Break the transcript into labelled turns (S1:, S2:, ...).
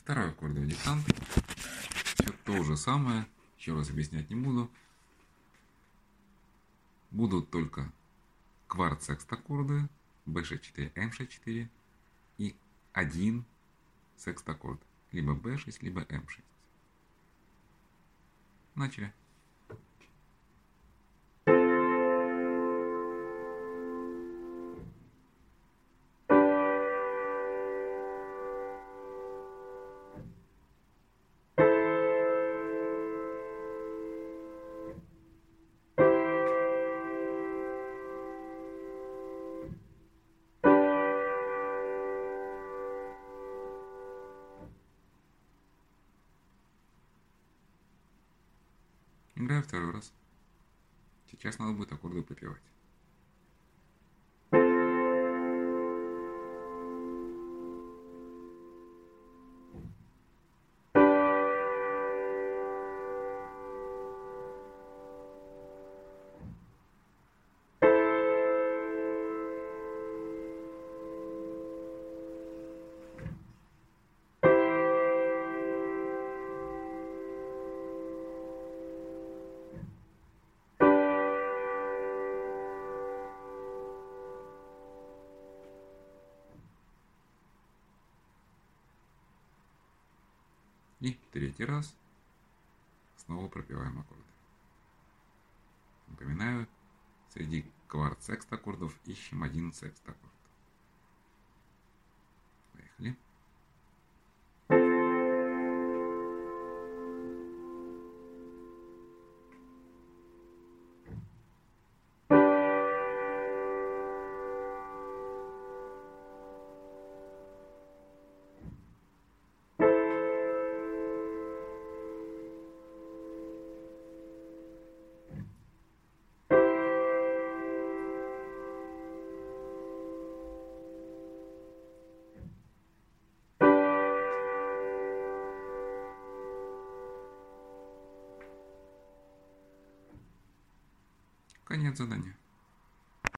S1: Второй аккордовый диктант. Все то же самое. Еще раз объяснять не буду. Будут только кварт-секст-аккорды, B6-4, M6-4 и один секст-аккорд. Либо B6, либо M6. Начали. Играю второй раз. Сейчас надо будет аккорды пропевать. И третий раз снова пропеваем аккорды. Напоминаю, среди кварт-секст аккордов ищем один секст аккорд. Поехали. Конец задания.